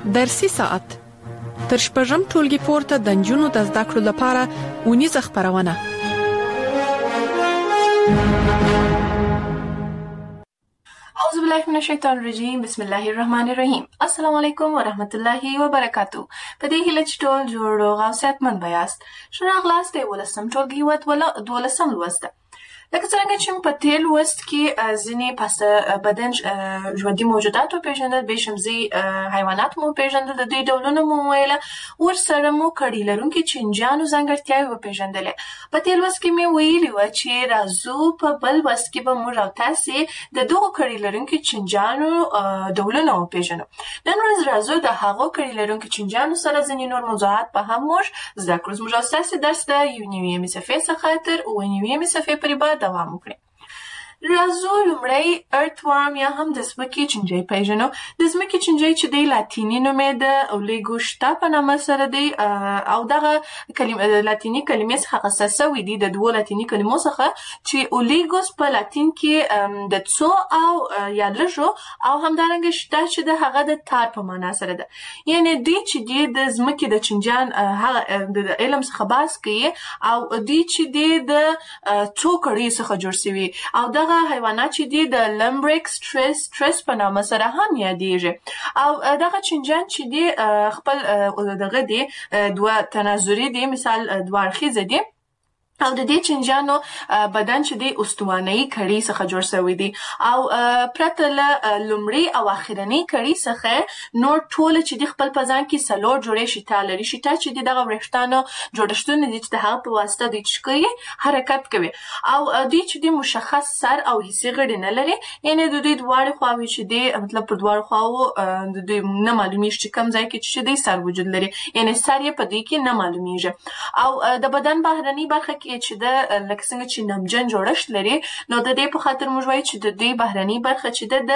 درسي ساعت تر شپږم ټولګي پورته د نجونو د زده کړو لپاره اونیزه خپرونه. اعوذ بالله من الشیطان الرجیم. بسم الله الرحمن الرحیم. السلام علیکم ورحمت الله وبرکاتو. په دې هیله چې ټول جوړ روغ او صحتمند بیاست. ښه راغلاست د 12م ټولګي 12م لوست. لکه څنګه چې په تیر لوست کې ځینې پس بدن ژوندي موجودات وپېژندل، بېشمزي حیوانات مو وپېژندل، د دوی ډولونه مو وویله، ورسره مو کړي لرونکي چینجیانو ځانګړتیاوې وپېژندلې. په تیر لوست کې مې ویلي وه چې راځو په بل لوست کې به موږ او تاسې د دغو کړي لرونکي چینجیانو ډولونه وپېژنو. نن ورځ راځو د هغو کړي لرونکي چینجیانو سره ځینې نور موضوعات په هم موږ زده کړو. زموږ او ستاسې درس د 9مې صفحې څخه تر 9مې صفحې پورې به دوام وکړي. راځو لومړی ارتورم یا هم د ځمکې چینجی پیژنو. د ځمکې چینجی چې دی لاتیني نوم یې د اولیګوشتا په نامه سره دی او دغه لاتیني کلمې څخه اخیستل سوي دي، د دوو لاتیني کلمو څخه چې اولیګوس په لاتین کې د څو او یا لږو او همدارنګه شتا چې د هغه د تار په معنا سره ده. یعنې دوی چې دی د ځمکې د چینجیان هغه د علم څخه بحث کوي او دوی چې دی د څو کړیو څخه جوړ سوي او دغه حیوانات چې دي د لمبریک سټریس په نامه سره هم یادېږي. او دغه چینجیان چې دي خپل دغه دي دوه تناظري دي، مثال دوه اړخیزه دي او د دې چینجیانو بدن چې دی استوانه‌یي کړي څخه جوړ شوی دی او پرته له لومړۍ او اخرنۍ کړي څخه نور ټول چې دی خپل په ځان کې څلور جوړې شیټه لري. شیټه چې دی دغه وریښتانو جوړښتونه دي چې د هغه په واسطه دوی څه کوي، حرکت کوي او دوی چې دی مشخص سر او حسي غړي نه لري. یعنې د دوی دواړې خواوې چې دی مطلب په دواړو خواوو د دوی نه معلومیږي چې کوم ځای کې چې دی سر وجود لري، یعنې سر یې په دوی کې نه معلومیږي. او د بدن بهرنۍ برخه کې چې د لکه څنګه چې نمجن جوړښت لري، نو د دې په خاطر موږ وایو چې د دې بهرنۍ برخه چې د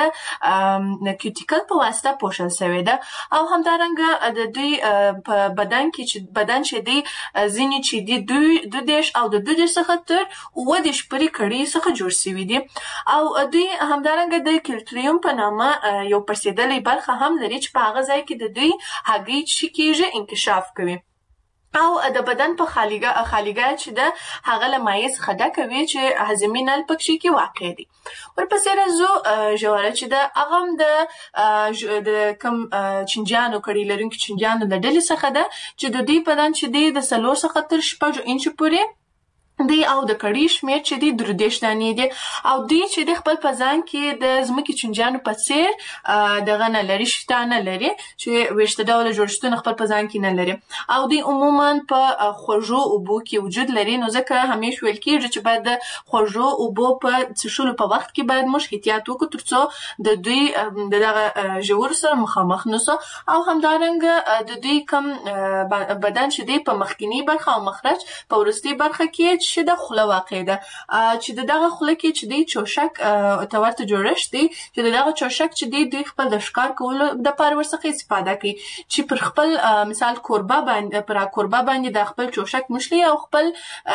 کیوټیکل په واسطه پوښل شوې ده. او همدارنګه د دوی په بدن کې چې دی ځینې چې دی 2 او د 2 څخه تر 7 پورې کړي څخه جوړ شوي دي. او دوی همدارنګه د کلټریوم په نامه یو پړسېدلې برخه هم لري چې په هغه ځای کې د دوی هګۍ چې کېږي انکشاف کوي. او د بدن په خالیګاه چې ده هغه له مایع څخه ډکه وي چې هضمي نل پکې کې واقع دي. ورپسې راځو ژوره چې ده هغه هم د کوم چینجیانو کړي لرونکي چینجیانو له ډلې څخه ده چې د دوی بدن چې دی د 4 څخه تر 6 انچو پورې دی او د کړي شمېر چې دی 3 دانې دي. او دوی چې د خپل په ځان کې د ځمکې چینجیانو په څېر دغه نه لري، شیټه نه لري چې ویشته ډوله جوړښتونه خپل په ځان کې نه لري. او دوی عموما په خوږو اوبو کې وجود لري، نو ځکه همیش ویل کېږي چې باید د خوږو اوبو په څښلو په وخت کې باید موږ احتیاط وکړو ترڅو د دوی د دغه ژورو سره مخامخ نسو. او همدارنګه د دوی کوم بدن چې دی په مخکینی برخه او مخرج په وروستۍ برخه کې چې د خوله واقع ده، چې دغه خوله کې چې دی چوشک ته ورته جوړښت دی چې دغه چوشک چې دی دوی خپل د ښکار کولو دپاره ورڅخه استفاده کوي چې پر خپل مثال کوربه باندې د خپل چوشک مشلي او خپل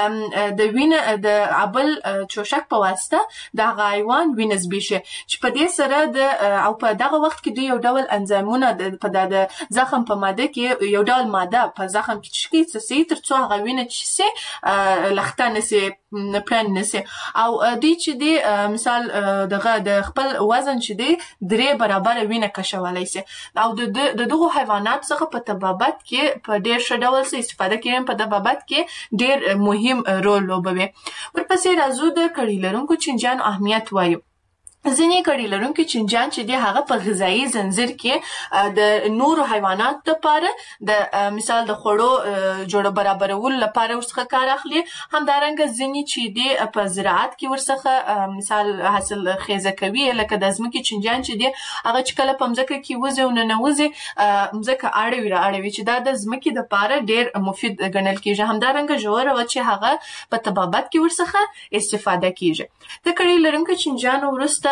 د وینې د ابل چوشک په واسطه د هغه حیوان وینه زبېښي چې په دې سره او په دغه وخت کې دوی یو ډول انزایمونه په د زخم په ماده کې یو ډول ماده په زخم کې څه ترڅو هغه وینه چې سي لخته نسي پلان نسي. او دوی چې دی مثال دغه د خپل وزن چې دی 3 برابره وینه کشولی سي. او د دغو حیوانات څخه په طبابت کې په ډېر ښه ډول استفاده کوي، په طبابت کې ډېر مهم رول لوبوي. ورپسې راځو د کړي لرونکو چینجیانو اهمیت وایو. ځینې کړي لرونکي چینجیان چې دی هغه په غذایي زنځیر کې د نورو حیواناتو لپاره د مثال د خوړو جوړه برابرولو لپاره ورڅخه کار اخلي. همدارنګه ځینې چې دی په زراعت کې ورڅخه مثال حاصل خیزه کوي، لکه د ځمکې چینجیان چې دی هغه چې کله په مځکه کې وځي او ننوځي مځکه اړوي چې دا د ځمکې لپاره ډېر مفید ګڼل کېږي. همدارنګه ژوره وه چې هغه په طبابت کې ورڅخه استفاده کېږي. د کړي لرونکو چینجیانو وروسته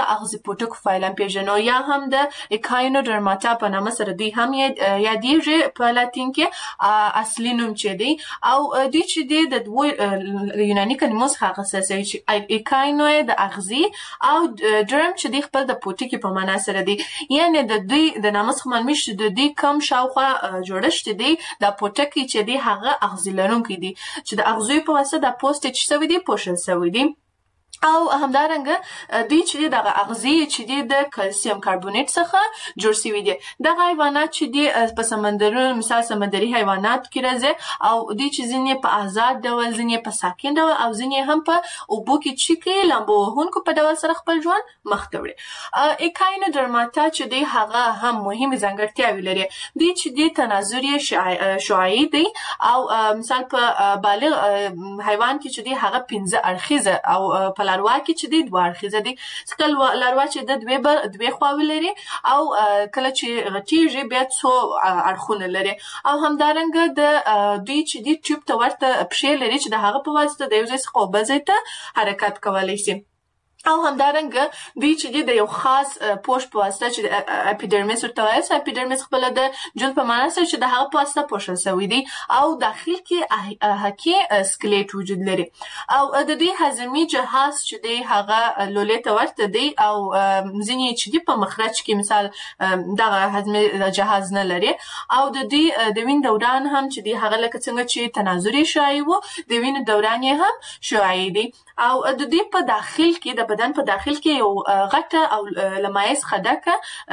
اغزي پوټکو فایلم پیژنو یا هم د اکاینوډرماټا په نامه سره دوی هم یادېږي په لاتین کې اصلي نوم چې دی او دوی چې دی د دوه یوناني کلمو څخه اخیستل شوی چې اکاینو د اغزي او ډرم چې دی خپل د پوټکي په معنا سره دی یعنی د دوی د نامه څخه معلومه چې د دوی کم شاوخوا جوړښت دی د پوټکي چې دی هغه اغزي لرونکی دی چې د اغزیو په واسطه د پوسټ شوی دی پوښل شوی دی او همدارنګه دوی چې دغه اغزي چې د کلسیم کاربونیټ څخه جوړ شوی دي دغه حیوانات چې په سمندرونو مثال سمندري حیوانات کې راځي او دوی چې ځینې په آزاد ډول ځینې په ساکن ډول او ځینې هم په اوبو کې چیکي لامبو وهونکو په ډول سره خپل ژوند مخ ته وړي اکاینوډرماتا چې دی هغه هم مهمه ځانګړتیاوې لري دوی چې د تناظري شعاعي دي او مثال په بالغ حیوان کې چې دی هغه 15 اړخیزه او لاروا کې چې دی دوه اړخیزه دي سکل لاروا چې د دوه خواوې لري او کله چې غټیږي بیا څو اړخونه لري او همدارنګه د دوی چې دی ټیوب ته ورته پښې لري چې د هغه په واسطه د یو ځای څخه بل ځای ته حرکت کولی شي او همدارنګه دوی چې د یو خاص پوښ په واسطه چې اپیډرمیس ورته وایي اپیډرمیس خپل د جلد په معنا سره چې د هغه په واسطه پوښل شوی دی او داخل کې حقي سکلیټ وجود لري او د دې هضمي جهاز چې دی هغه لولې ته ورته دی او ځینې چې دی په مخرج کې مثال دغه هضمي جهاز نه لري او د دې د وین دوران هم چې دی هغه لکه څنګه چې تناظري شایي وو د وین دوران یې هم شایي دی او د دې په داخل کې د بدن په داخل کې یو غټه او لمایز خډکه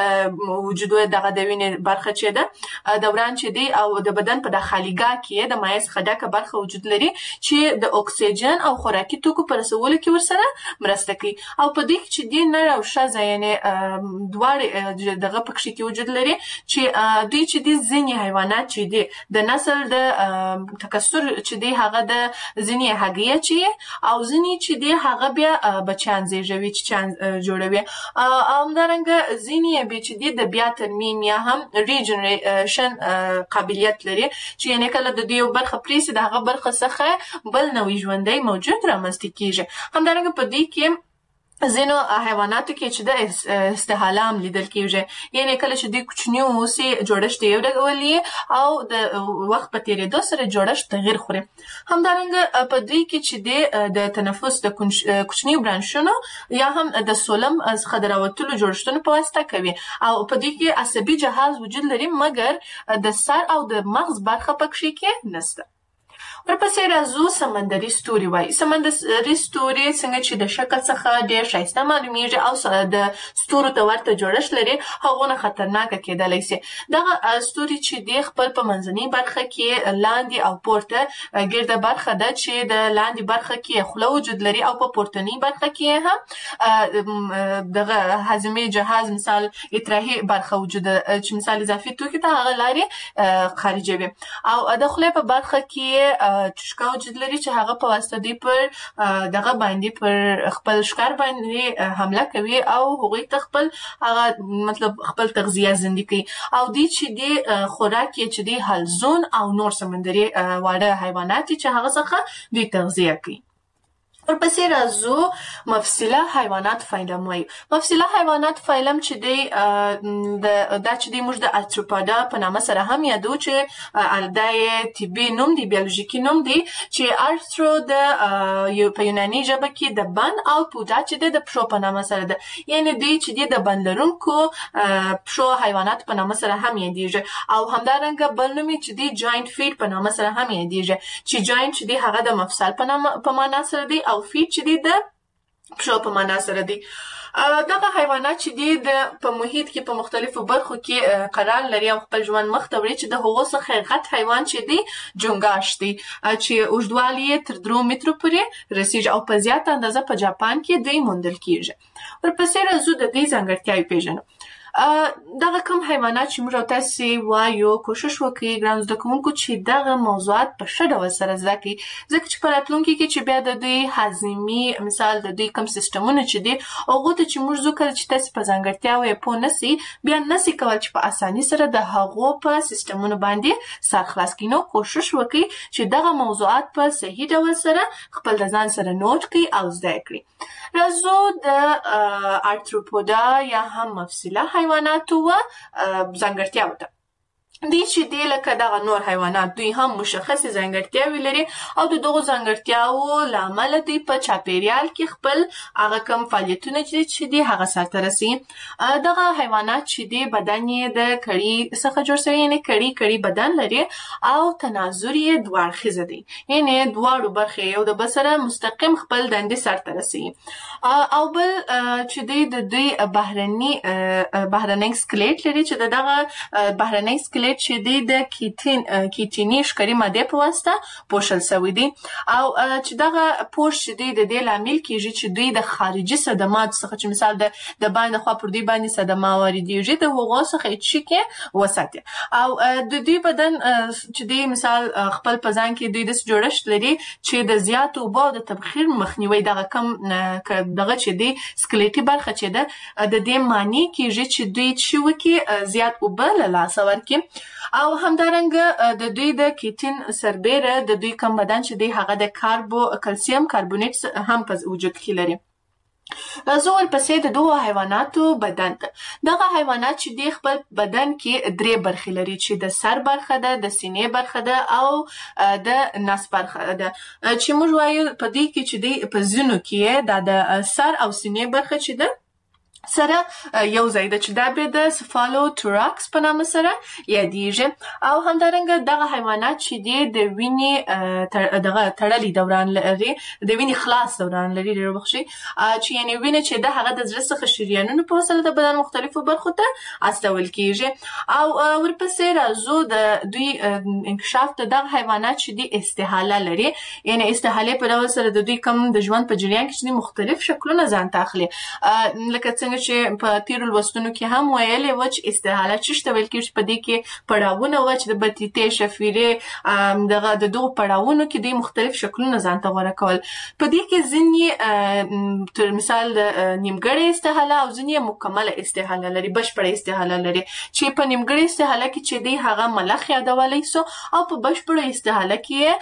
وجود دغه د وینې برخه چې ده دوران چې دی او د بدن په داخليګه کې د مایز خډکه برخه وجود لري چې د اکسیجن او خوراکي توکو پر رسولو کې ورسره مرسته کوي او په دې کې چې دی نه او شازه یعنی دواړه دغه پکښې کې وجود لري چې دوی چې دی ځینې حیوانات چې دی د نسل د تکثر چې دی هغه د ځینې هګۍ چې او ځینې چې دی هغه بیا بچان زیږوي چې چان جوړوي همدارنګه ځینې به چې دی د بیا ترمیم یا هم ریجنریشن قابلیت لري چې یعنی کله د دیو برخه پریسي د هغه برخه څخه بل نوې ژوندۍ موجود رامنځته کیږي همدارنګه په دې کې ځینو حیواناتو کې چې د استحالام لیدل کېږي یعنی کله چې د کوچنی اوسي جوړښت یو ډول او د وخت په تیریدو سره جوړښت تغیر خوري همدارنګه په دې کې چې د تنفس د کوچنی برانشونو یا هم د سولم څخه دراوتلو جوړښتونو په واسطه کوي او په دې کې عصبي جهاز وجود لري مګر د سر او د مغز برخه پکې کې نشته ورپسې راځو سمندري ستوري وایي سمندري ستوري څنګه چې د شکل څخه ډېر ښایسته معلومیږي او د ستورو ته ورته جوړښت لري هغونه خطرناکه کېدلی شي دغه ستوري چې د خپل په منځنۍ برخه کې لاندې او پورته ګرده برخه ده چې د لاندې برخه کې خوله وجود لري او په پورتنۍ برخه کې هم دغه هضمي جهاز مثال اطراحي برخه وجود چې مثال اضافي توکي ته هغه لارې خارجوي او د خولې په برخه کې چشکا وجود لري چې هغه په واسطه دی پر دغه باندې پر خپل ښکار باندې حمله کوي او هغوی ته خپل هغه مطلب خپل تغذیه زندگی کوي او دی چې دی خوراک چې دی حلزون او نور سمندري واړه حیوانات چې هغه څخه دی تغذیه کوي ورپسې راځو مفصله حیوانات فایلم وایي مفصله حیوانات فایلم چې دی دا چې دی موږ د ارتروپودا په نامه سره هم یادو چې دا یې طبي نوم دی بیولوژیکي نوم دی چې ارترو د په یوناني ژبه کې د بند او پودا چې دی د پښو په نامه سره ده یعنی دی چې دی د بند لرونکو پښو حیوانات په نامه سره هم یادېږي او همدارنګه بل نوم چې دی جاینټ فیټ په نامه سره هم یادېږي چې جاینټ چې دی هغه د مفصل په معنا سره دی او فیټ چې دی د پښو په معنا سره دی دغه حیوانات چې دی په محیط کې په مختلفو برخو کې قرار لري او خپل ژوند مخ ته وړي چې د هغو څخه غټ حیوان چې دی جونګاش دی چې اوږدوالی یې تر 3 مترو پورې رسیږي او په زیاته اندازه په جاپان کې دی موندل کیږي ورپسې راځو د دې ځانګړتیاوې پیژنو دغه کوم حیوانات چې موږ تاسو وایو کوشش وکړئ ګران زده کوونکو چې دغه موضوعات په ښه ډول سره زده کړئ ځکه چې په راتلونکي کې چې بیا د دوی هاضمي مثال د دوی کوم سیستمونه چې دي هغه ته چې موږ ذکر چې تاسو په ځانګړتیاو یې پوه نسی بیا نسی کول چې په اساني سره د هغو په سیستمونو باندې سر خلاص کړئ. نو کوشش وکړئ چې دغه موضوعات په صحیح ډول سره خپل د ځان سره نوٹ کړئ او زده کړئ. راځو د ارتروپودا یا هم مفصله حیواناتو و ځانګړتیاو ته. دي چې دی لکه دغه نور حیوانات دوی هم مشخصې ځانګړتیاوې لري او د دغو ځانګړتیاوو له امله دوی په چاپیریال کې خپل هغه کوم فعالیتونه چې دي هغه سرته رسوي. دغه حیوانات چې دي بدن یې د کړي څخه جوړ شوی یعنې کړي بدن لري او تناظر یې دوه اړخیزه دی یعنې دواړو برخې یو د بل سره مستقیم خپل دندې سرته رسوي. او بل چې د دوی بهرنی سکلیټ لري چې دغه بهرنی سکلیټ چې د کیټیني ښکاري مادې په واسطه پوښل شوی دی او چې دغه پوښ چې د دې لامل کیږي چې دوی د خارجي صدماتو څخه چې مثال د باندې خوا پر دوی باندې صدمه واردېږي د هغو څخه یې چې وساتي او د دوی بدن چې دوی مثال خپل په ځان کې دوی داسې جوړښت لري چې د زیاتو اوبو د تبخیر مخنیوی دغه کم دغه چې دی سکلیټي برخه چې ده د دې معنی کیږي چې دوی چې وکړي زیات اوبه له لاسه ورکړي او همدارنګه د دوی د کیټین سربیره د دوی کم بدن چې دی هغه د کلسیم کاربونیټ هم په وجود کې لري. راځو ورپسې د دغو حیواناتو بدن ته. دغه حیوانات چې دی خپل بدن کې درې برخې لري چې د سر برخه ده د سینې برخه ده او د نس برخه ده چې موږ وایو په دې کې چې دی په ځینو کې د سر او سینې برخه چې ده سره یو ځای ده چې دا بیا د سفالوتوراکس په نامه سره یادیږي او همدارنګه دغه حیوانات چې دی د وینې دغه تړلي دوران لري د وینې خلاص دوران لري ډېر بخښئ چې یعنې وینه چې ده هغه د زړه څخه شریانونو په وسیله د بدن مختلفو برخو ته استول کیږي او ورپسې راځو د دوی انکشاف د دغه حیوانات چې دی استحاله لري یعنې استحالې په ډول سره د دوی کوم د ژوند په جریان کې چې دی مختلف شکلونه ځان ته اخلي لکه څنګه چې په تیرو لوستونو کې هم ویلې وه چې استحاله څه ته ویل کېږي په دې کې پړاوونه وه چې د بطیتې شفیرې دغه د دغو پړاوونو کې دوی مختلف شکلونه ځان ته غوره کول. په دې کې ځینې تر مثال د نیمګړې استحاله او ځینې مکمله استحاله لري بشپړه استحاله لري چې په نیمګړې استحاله کې چې دی هغه ملخ یادولی سو او په بشپړه استحاله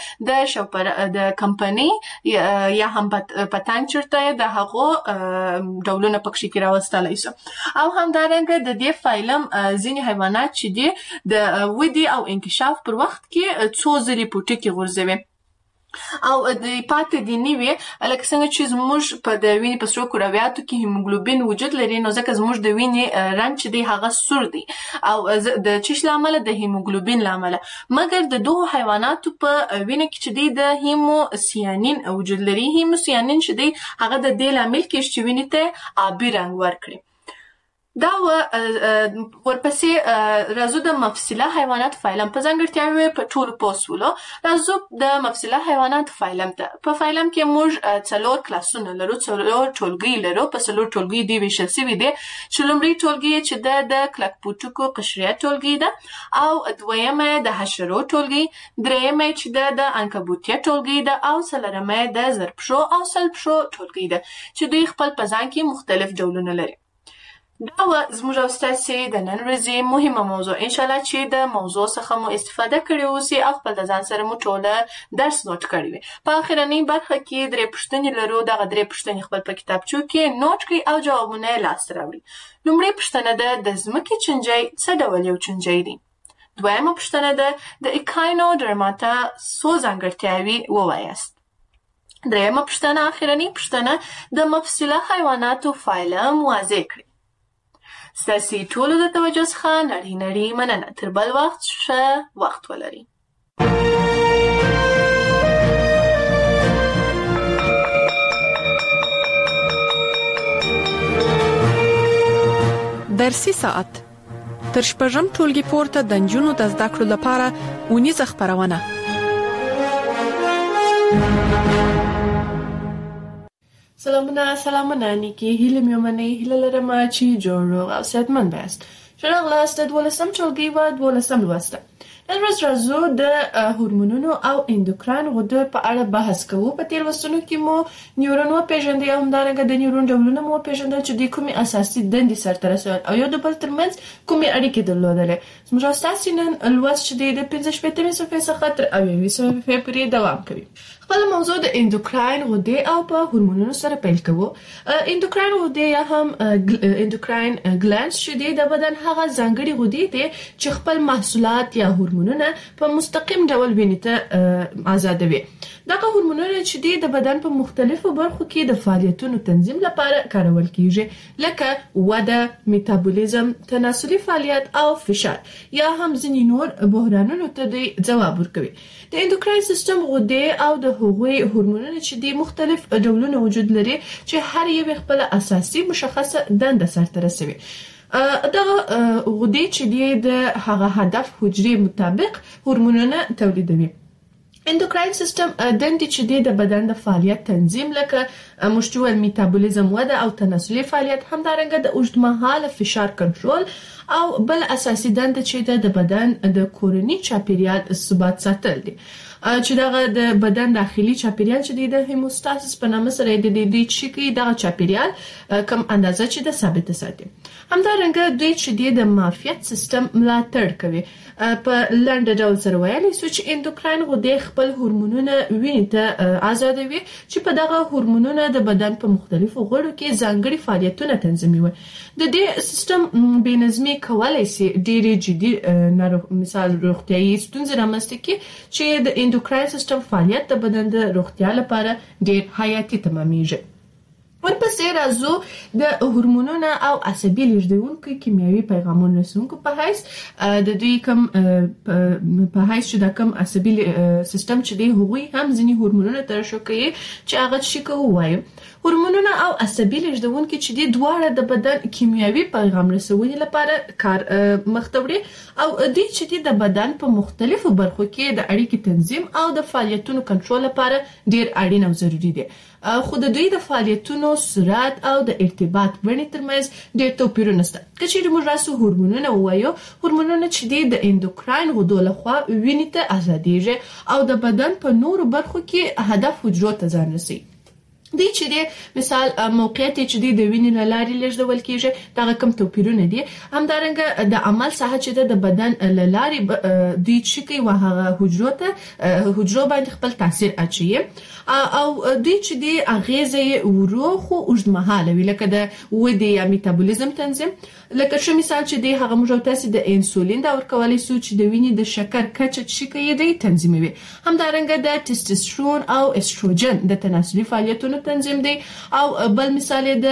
کې د کمپنۍ یا هم پتنګ چرته د هغو ډولونه پکښې کې راوستلی سو او همدارنګه د دې فایلم ځینې حیوانات چې دي د ودې او انکشاف پر وخت کې څو ځلې پوټکي غورځوي او د پاتې دي نوي لکه څنګه چې زموږ په د وینې په سرو کرویاتو کې هیموګلوبین وجود لري نو ځکه زموږ د وینې رنګ چې دی هغه سور دی او د چیش له امله د هیموګلوبین له امله مګر د دغو حیواناتو په وینه کې چې دی د هیموسیانین وجود لري. هیموسیانین چې دی هغه د دې لامل کېږي چې وینې ته آبي رنګ ورکړي. دا ورپسې راځو د مفصله حیوانات فایلم په ځانګړتیاوې په ټولو پوه شولو. راځو د مفصله حیوانات فایلم ته. په فایلم کې موږ څلور کلاسونه لرو څلور ټولګي لرو په څلور ټولګي دوی ویشل شوي دي چې لومړی ټولګي چې د کلکپوټکو قشریه ټولګي ده او دویمه د حشرو ټولګي درېیمه چې د عنکبوتیه ټولګي ده او څلورمه د زرپشو او سلپشو ټولګي ده چې دوی خپل په ځان کې مختلف ډولونه لري. دا زموږ او ستاسې د نن ورځې مهمه موضوع انشاءالله چې د موضوع څخه مو استفاده کړې اوسي او خپل د ځان سره مو ټوله درس نوټ کړی وي. په اخرنۍ برخه کې درې پوښتنې لرو دغه درې پوښتنې خپل په کتابچو کې نوټ کړئ او جوابونه یې لاسته راوړئ. لومړۍ پوښتنه ده د ځمکې چینجی څه ډول یو چینجی دی؟ دویمه پوښتنه ده د ایکاینوډرماتا څو ځانګړتیاوې ووایاست. درېیمه پوښتنه اخرنۍ پوښتنه د مفصله حیواناتو فایلم واضح کړئ. ستاسې ټولو د توجه څخه نړۍ مننه. تر بل وخت ښه وخت ولرئ. درسي ساعت تر شپږم ټولګي پورته د نجونو د زده کړو لپاره اونیزه خپرونه. سلامونه نیکی هیله میومنی هیله لرم چې جوړ روغ او صحتمند یاست. ښه راغلاست د 12 ټولګي و 12 لوسته. نن ورځ راځو د هورمونونو او اندوکراین غدو په اړه بحث کوو. په تیر وختونو کې مو نیورون وپېژندل او همدارنګه د نیورون ډولونه مو وپېژندل چې د کومې اساسي دندې سرته رسول او یو د بل ترمنځ کومې اړیکې درلودلې. زموږ استاد نن لوست چې د 15 صفحې څخه تر 20 صفحې پورې دوام کوي. خپل موضوع د اندوکراین غدې او په هورمونونو سره پیل کوو. اندوکراین غدې یا هم اندوکراین ګلانډز چې د بدن هغه ځانګړي غدې دي چې خپل محصولات یا هورمونونه په مستقیم ډول وینې ته آزادوي. دغه هورمونونه چې د بدن په مختلفو برخو کې د فعالیتونو تنظیم لپاره کارول کیږي لکه وده، میتابولیزم، تناسلي فعالیت او فشار یا هم ځینې نور بحرانونو ته ځواب ورکوي. د اندوکراین سیستم غدې او د هغوی هورمونونه چې د مختلف ډولونو وجود لري چې هر یو خپل اساسي مشخصه دنده سرته رسوي. دغه غدې چې د هغه هدف حجرې مطابق هورمونونه تولیدوي. اندوکراین سیستم دندې چې د بدن د فعالیت تنظیم لکه مشتوال میتابولیزم، وده او تناسلي فعالیت، همدارنګه د اوږدمهاله فشار کنټرول او بل اساسي دنده چې د بدن د کورني چاپیریال ثبات ساتل دي. چې دغه د بدن داخلي چاپیریال چې د هیموستاسیس په نامه سره د دې چې دغه چاپیریال کم اندازه چې د ثابت ساتي. همدارنګه دوی چې د معافیت سیستم ملاتړ کوي. په لنډ ډول سره ویلی سو چې اندوکراین غدې خپل هورمونونه وینې ته آزادوي چې په دغه هورمونونه د بدن په مختلفو غړو کې ځانګړي فعالیتونه تنظیموي. د دې سیستم بې نظمي کولای شي ډېرې جدي مثال روغتیايي ستونزې رامنځته کړي چې د اندوکراین سیستم فعالیت د بدن د روغتیا لپاره ډېر حیاتي تمامېږي. ورپسې راځو د هورمونونو او عصبي لیږدونکو کیمیاوي پیغامونو رسونکو په حیث د دوی کوم په حیث چې د کوم عصبي سیستم چې دی هغوی هم ځینې هورمونونه ترشح کوي چې هغه څه کوي وایي. هورمونونه او عصبي لیږدونکو چې دی دواړه د بدن کیمیاوي پیغام رسونې لپاره کار مخته وړي او دوی چې دی د بدن په مختلفو برخو کې د اړیکې تنظیم او د فعالیتونو کنټرول لپاره ډیر اړین او ضروری دي. خو د دوی د فعالیتونو سرعت او د ارتباط بڼې ترمنځ ډېر توپیرونه شته. که چیرې موږ راسو هورمونونه ووایو، هورمونونه چې د اندوکراین غدو لخوا وینې ته آزادېږي او د بدن په نورو برخو کې هدف حجرو ته ځان رسوي. دی چې د مثال موقعیت چې د وینې له لارې لیږدول کیږي دغه کم توپیرونه دي. همدارنګه د عمل ساحه چې د بدن له لارې دوی چې کوي هغه حجرو باندې خپل تاثیر اچوي او دوی چې د اغیزې ورو خو اوږدمهاله وي لکه د ودې یا میتابولیزم تنظیم. لکه څه مثال چې د هغه موږ تاسو د انسولین د ورکولو سو چې د وینې د شکر کچه چې کوي د تنظیموي. همدارنګه د ټیسټوسترون او استروجن د تناسلي فعالیتونو تنظیم دی او بل مثال د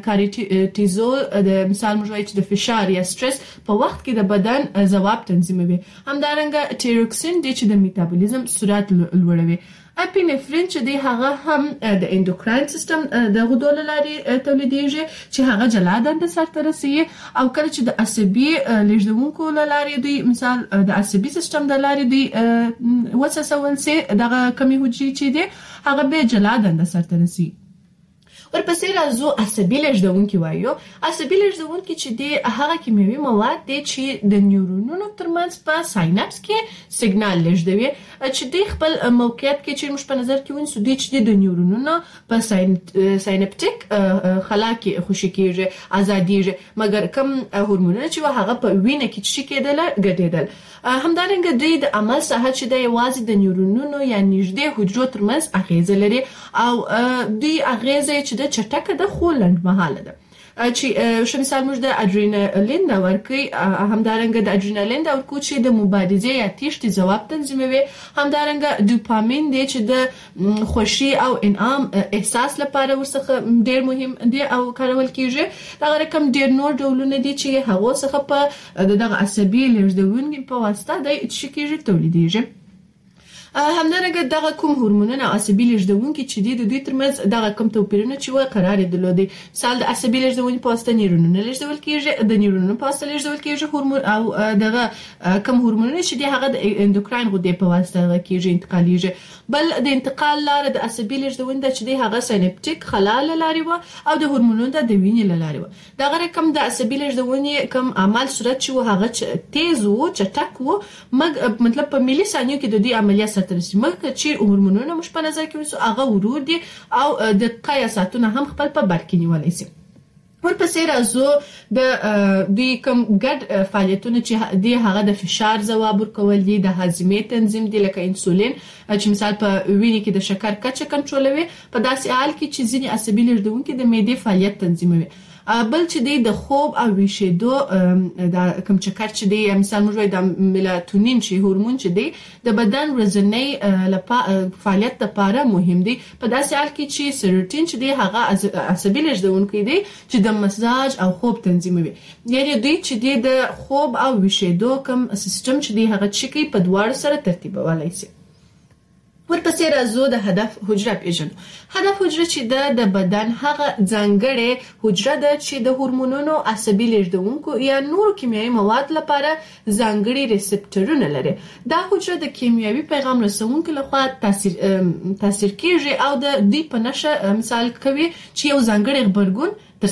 کارټیزول د مثال موږ چې د فشار یا سټرس په وخت کې د بدن ځواب تنظیموي. همدارنګه تیروکسین دی چې د میتابولیزم سرعت لوړوي. اپینفرین چې دی هغه هم د اندوکراین سیستم د غدو له لارې تولیدېږي چې هغه جلا دنده سرته رسوي او کله چې د عصبي لیږدونکو له لارې دوی مثال د عصبي سیستم د لارې دوی وسوسول سي دغه کمی حجرې چې دی هغه به جلا دنده سرته رسوي. ورپسې راځو عصبي لیږدونکي وایو. عصبي لیږدونکي چې دی هغه کیمیاوي مواد دی چې د نیورونونو ترمنځ په ساینپس کې سیګنال لیږدوي چې دی خپل موقعیت کې چې موږ په نظر کې ونیسو دی چې د نیورونونو په ساینپټیک خلا کې خوشي کېږي آزادېږي مګر کم هورمونونه چې هغه په وینه کې چې کېدل ګډېدل. همدارنګه دوی د عمل ساحه چې د یوازې د نیورونونو یا نږدې حجرو ترمنځ اغیزه لري او دوی اغیزه چې د چټکه د خو لنډمهاله ده. چې شو مثال موږ د ادرینالین دا ورکوي. همدارنګه د ادرینالین دا ورکو چې د مبارزې یا تیښتې ځواب تنظیموي. همدارنګه دوپامین دی چې د خوښي او انعام احساس لپاره ورڅخه ډیر مهم دی او کارول کیږي. دا رقم ډیر نور ډولونه دي چې هغه څخه په دغه عصبي لیږدونکو په واسطه د چې کیږي تولیدېږي. همدارنګه دغه کوم هورمونونه عصبي لېږدونکي چې دي د دوی ترمنځ دغه کوم توپیرونه چې وایي قرار یې درلودی. مثال د عصبي لېږدونې په واسطه نیورونونه لېږدول کېږي، د نیورونونو په واسطه لېږدول کېږي هورمون، او دغه کوم هورمونونه چې دي هغه د اندوکراین غدې په واسطه هغه کېږي، انتقالېږي. بل د انتقال لاره د عصبي لېږدونې ده چې دی هغه ساینپټیک خلا له لارې وه او د هورمونونو د وینې له لارې وه. دغه رقم د عصبي لېږدونې کوم عمل صورت چې و هغه تیز و، چټک و، مطلب په ملي ثانیو کې د دې عملیات سرته رسي. مګر چې هورمونونه موږ په نظر کې ونیسو هغه ورو دي او دقیقه یا ساعتونه هم خپل په بر کې نیولی شي. ورپسې راځو د دوی کوم ګډ فعالیتونه چې دی هغه د فشار ځواب ورکول دي، د هاضمې تنظیم دی لکه انسولین چې مثال په وینې کې د شکر کچه کنټرولوي، په داسې حال کې چې ځینې عصبي لېږدونکي د معدې فعالیت تنظیموي. بل چې دی د خوب او ویښېدو د کوم چکر چې دی، مثال موږ وایو د میلاتونین چې هورمون چې دی د بدن ورځنی فعالیت لپاره مهم دی، په داسې حال کې چې سیروټین چې دی هغه عصبي لېږدونکی دی چې د مزاج او خوب تنظیموي. یعنی دوی چې دی د خوب او ویښېدو کوم سیستم چې دی هغه چې کوي په دواړو سره ترتیبولی شي. ورپسې راځو د هدف حجره پیژنو. هدف حجره چې د بدن هغه ځانګړې حجره ده چې د هورمونونو، عصبي لېږدونکو یا نورو کیمیاوي مواد لپاره ځانګړي ریسپټرونه لري. دا حجره د کیمیاوي پیغام رسونکو لخوا تاثیر کېږي او د دوی په نښه مثال کوي چې یو ځانګړی غبرګون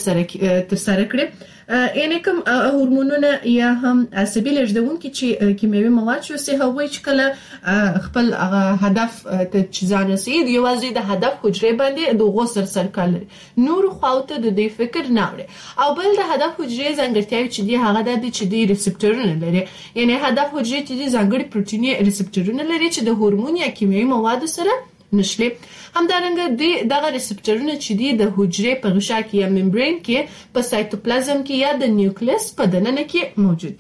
ترسره کړي. یعنی کوم هورمونونه یا هم عصبي لېږدونکي چې کیمیاوي مواد شوسي هغوی چې کله خپل هدف ته چې ځان رسوي یوازې د هدف حجرې باندې د هغو سره کار لري، نورو خواو ته د دوی فکر نه وړي. او بل د هدف حجرې ځانګړتیاوې چې دي هغه دا دي چې دوی ریسپټرونه لري. یعنی هدف حجرې چې دي ځانګړي پروټیني ریسپټرونه لري چې د هورمون یا کیمیاوي موادو سره نشلي. همدارنګه دوی دغه ریسپټرونه چې دي د حجرې په غشا کې یا ممبرین کې، په سایتوپلازم کې یا د نیوکلیس په دننه کې موجود دي.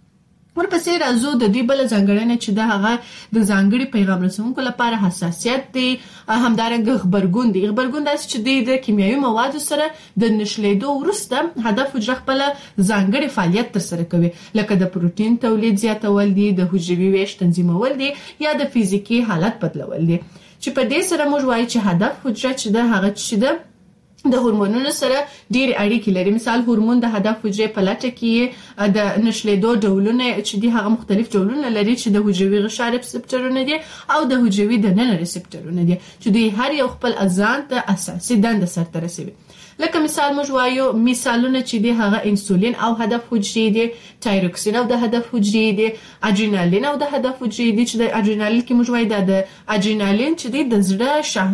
ورپسې راځو د دوی بله ځانګړنه چې د هغه د ځانګړي پیغام رسونکو لپاره حساسیت دی، همدارنګه غبرګون دی. غبرګون داسې چې دوی د کیمیاوي موادو سره د نشلیدو وروسته هدف حجره خپله ځانګړي فعالیت ترسره کوي، لکه د پروټین تولید زیاتول دي، د حجروي ویش تنظیمول دي یا د فزیکي حالت بدلول دي. چې په دې سره موږ وایو چې هدف حجره چې ده هغه چې ده د هورمونونو سره ډېرې اړیکې لري. مثال هورمون د هدف حجرې په لټه کې د نشلیدو ډولونه چې دي هغه مختلف ډولونه لري چې د حجروي غشا ریسپټرونه دي او د حجروي دننه ریسپټرونه دي چې دوی هر یو خپل ځان ته اساسي دنده سرته رسوي. لکه مثال موږ وایو مثالونه چې دي هغه انسولین او هدف حجرې دي، تایروکسین او د هدف حجرې دي، اډرینالین او د هدف حجرې دي چې د اډرینالین کې موږ وایو د اډرینالین چې دی د زړه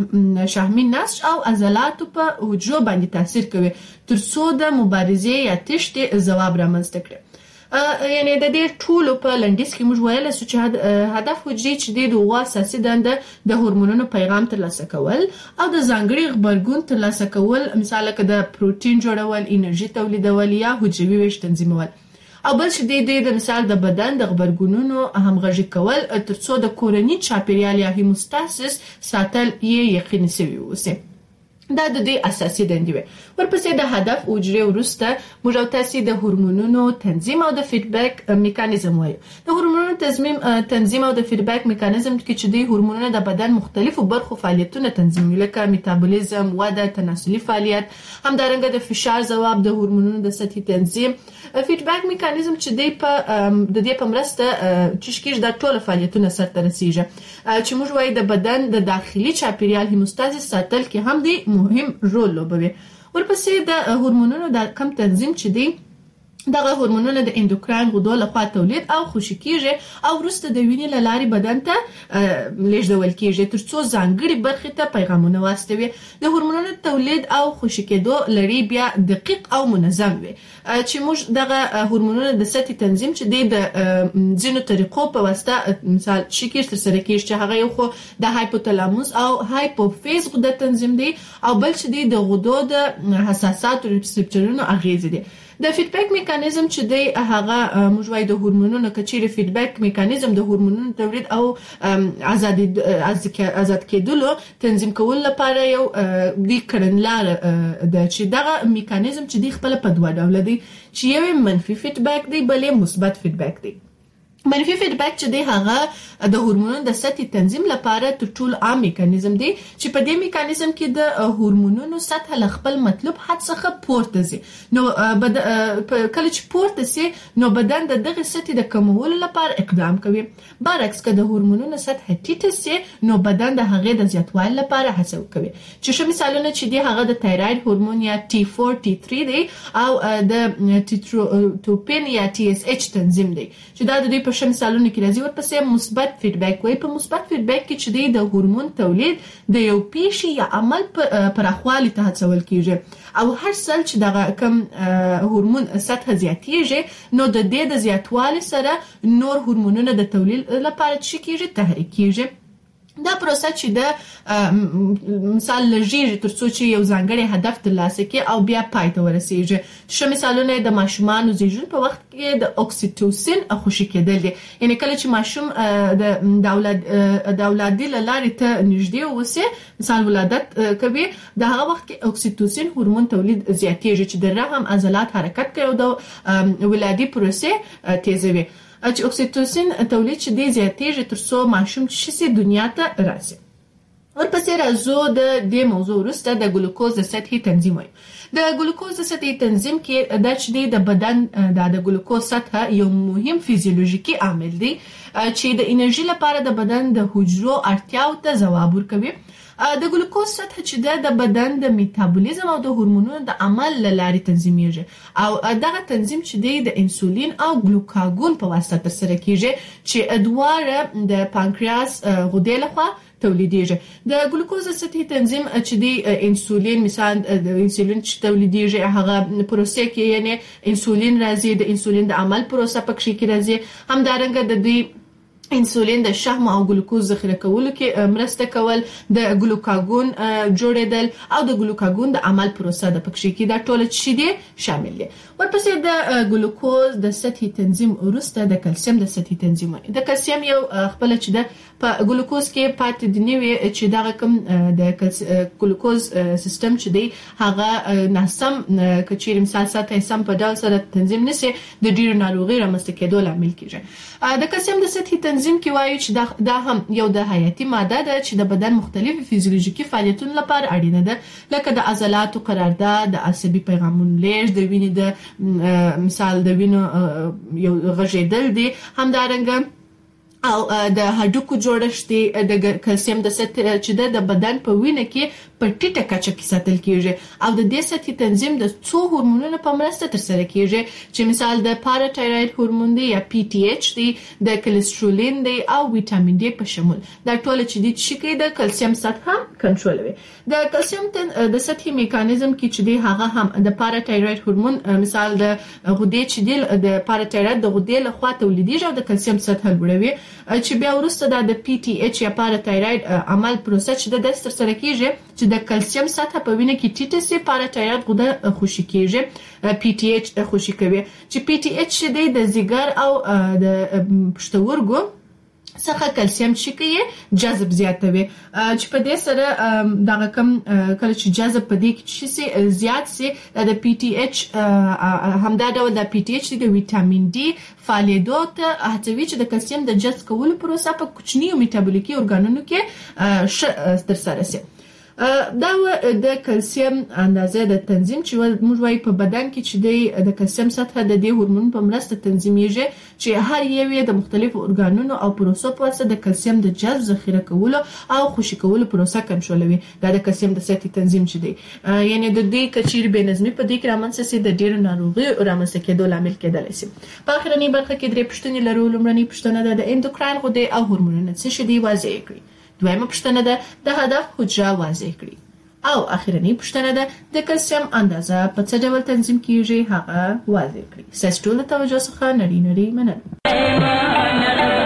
شحمي نسج او عضلاتو په حجرو باندې تاثیر کوي ترڅو د مبارزې یا تښتې ځواب رامنځته کړي. یعنی د دې ټولو په لنډیز کې موږ ویلی سو چې هدف حجرې چې دی د هغو اساسي دنده د هورمونونو پیغام ترلاسه کول او د ځانګړي غبرګون ترلاسه کول، مثال لکه د پروټین جوړول، انرژي تولیدول یا حجروي ویش تنظیمول. او بل چې دی د مثال د بدن د غبرګونونو همغږي کول ترڅو د کورني چاپیریال یا هیموستاسیس ساتل یې یقیني شوي اوسي. دا د دې اساسي دندې وي. ورپسې د هدف حجرې وروسته موږ او تاسې د هورمونونو تنظیم او د فیډبیک میکانیزم وایو. د هورمونونو تنظیم او د فیډبیک میکانیزم کې چې د هورمونونو د بدن مختلفو برخو فعالیتونه تنظیموي، لکه میتابولیزم، وده، تناسلي فعالیت، همدارنګه د فشار ځواب، د هورمونونو د سطحي تنظیم. فیډبیک میکانیزم چې د دې په مرسته چې کېږي دا ټول فعالیتونه سرته رسیږي چې موږ وایو د بدن د داخلي چاپیریال هیموستاسیس ساتل کې هم دی مهم رول لوبوي. ورپسې د هورمونونو د کم تنظیم چې دی دغه هورمونونه د اندوکراین غدو لخوا تولید او خوشې کېږي او وروسته د وینې له لارې بدن ته لیږدول کېږي ترڅو ځانګړي برخې ته پیغامونه واستوي. د هورمونونو تولید او خوشې کېدو لړۍ بیا دقیق او منظم وي چې موږ دغه هورمونونو د سطحي تنظیم چې دی د ځینو طریقو په واسطه مثال چې کېږي ترسره کېږي چې هغه یو خو د هایپوتلاموس او هایپوفیز غده تنظیم دی او بل چې دی د غدو د حساساتو ریسپټرونو اغیزې دی. د فیډبیک میکانیزم چې دی هغه موږ وایو د هورمونونو کچېرې فیډبیک میکانیزم د هورمونونو تولید او آزاد کېدلو تنظیم کول لپاره یو دی کړنلاره ده چې دغه میکانیزم چې دی خپله په دوه ډوله دی چې یو منفي فیډبیک دی بل یې مثبت فیډبیک دی. منفي فیډبیک چې دی هغه د هورمونونو د سطحي تنظیم لپاره تر ټولو عام میکانیزم دی چې په دې میکانیزم کې د هورمونونو سطح له خپل مطلوب حد څخه پورته ځي. نو کله چې پورته سي نو بدن د دغه سطحي د کمولو لپاره اقدام کوي. برعکس که د هورمونونو سطح ټیټه سي نو بدن د هغې د زیاتوالي لپاره هڅه کوي. چې ښه مثالونه چې دی هغه د تایراید هورمون یا T4 T3 دی او د ټیټروپین یا TSH تنظیم دی چې دا د دوی په شم مثالونه کې راځي. ورپسې مثبت فیډبیک وایي. په مثبت فیډبیک کې چې دی د هورمون تولید د یو پیښې یا عمل پراخوالي ته هڅول کیږي او هر ځل چې دغه کم هورمون سطح زیاتیږي نو د دې د زیاتوالي سره نور هورمونونه د تولید لپاره چې کیږي تحریک کیږي. دا پروسه چې د مثال لږیږي تر څو چې یو ځانګړی هدف ترلاسه کړي او بیا پای ته ورسیږي. ښه مثالونه د ماشومانو زیږون په وخت کې د اکسیټوسین خوشي کېدل دي. یعنی کله چې ماشوم د اولادي له لارې ته نږدې اوسي مثال ولادت کوي د هغه وخت کې اکسیټوسین هورمون تولید زیاتیږي چې د رحم عضلات حرکت کوي او د ولادي پروسې تیزوي. چې اکسیټوسین تولید چې دی زیاتیږي تر څو ماشوم چې شي دنیا ته راسي. ورپسې راځو د دې موضوع وروسته د ګلوکوز د سطحي تنظیم وایي. د ګلوکوز د سطحي تنظیم کې دا چې دی د بدن د ګلوکوز سطح یو مهم فیزیولوژیکي عامل دی چې د انرژي لپاره د بدن د حجرو اړتیاو ته ځواب ورکوي. د ګلوکوز سطح چې د بدن د میتابولیزم او د هورمونونو د عمل لارې تنظیمیږي او دغه تنظیم چې دی د انسولین او ګلوکاګون په واسطه ترسره کیږي چې دواړه د پانکریاس غدې لخوا تولیدیږي. د ګلوکوز سطحي تنظیم چې دی انسولین مثلا د انسولین چې تولیدیږي هغه پروسې کې یعنی انسولین راځي د انسولین د عمل پروسه پکې کې راځي. همدارنګه د دوی انسولین د شحم او ګلوکوز ذخیره کولو کې مرسته کول د ګلوکاګون جوړیدل او د ګلوکاګون د عمل پروسه د پکې کې دا ټول چې دي شامل دي. ورپسې د ګلوکوز د سطحي تنظیم وروسته د کلسیم د سطحي تنظیم. د کلسیم یو خپل چې د په ګلوکوز کې پاتې دی نوي چې دا کوم د ګلوکوز سیستم چې دی هغه ناسم کچیر مثال ساته سم په ډول سره تنظیم نشي د ډیرو ناروغي رامنځته کېدو لامل کیږي. د کلسیم د سطحي تنظیم کې وایي چې دا هم یو د حیاتي ماده ده چې د بدن مختلفو فیزیولوژیکي فعالیتونو لپاره اړینه ده لکه د عضلاتو قرارداد د عصبي پیغامونو لیږد د وینې د مثال د وینو یو غږیدل دي. همدارنګه او د هډوکو جوړښت دی د کلسیم د سطح چې د بدن په وینه کې په ټیټه کچه کې ساتل کیږي او د دې سطحي تنظیم د څو هورمونونو په مرسته ترسره کیږي چې مثال د پاراتایروید هورمون دی یا PTH دی د کلسترولین دی او ویټامین ډي په شمول. دا ټول چې دي چې کوي د کلسیم سطح کنټرولوي. د کلسیم د سطحي میکانیزم کې چې دی هغه هم د پاراتایروید هورمون مثال د غدې چې دی د پاراتایروید د غدې لخوا تولیدیږي او د کلسیم سطح لوړوي چې بیا وروسته د PTH یا پاراتایروید عمل پروسه چې د ترسره کیږي چې د کلسیم سطح په وینه کې ټیټه سي پاراتایروید غده خوشي کیږي PTH خوشي کوي چې PTH د ځیګر او د پښتورګو څخه کلسیم چې کوي جذب زیاتوي چې په دې سره دا کم کله چې جذب په دې کې چې زیات سي د PTH همدا ډول د PTH د ویټامین ډي فعالیدو ته هڅوي چې د کلسیم د جذب کولو پروسه په کوچنیو میټابولیکي ارګانونو کې ترسره شي. دا د کلسیم اندازه د تنظیم چې موږ وایي په بدن کې چې د کلسیم سطح د دې هورمون په مرسته تنظیمیږي چې هر یو د مختلفو ارګانونو او پروسو په واسطه د کلسیم د جذب ذخیره کولو او خوشي کولو پروسه کنټرولوي. دا د کلسیم د سطحي تنظیم چې دی یعنی د دې کچیر بې نظمي په دې کې رامنځته سي د ډیرو ناروغیو رامنځته کېدو لامل کېدلی شي. په اخرنۍ برخه کې درې پوښتنې لرو. لومړنۍ پوښتنه د اندوکراین غدې او هورمونونه څه شي دي واضح کړئ. دویمه پوښتنه ده د هدف حجره واضح کړئ. او اخرنۍ پوښتنه ده د کلسیم اندازه په څه ډول تنظیم کیږي هغه واضح کړئ. ستاسو ټول توجه څخه نړۍ مننه.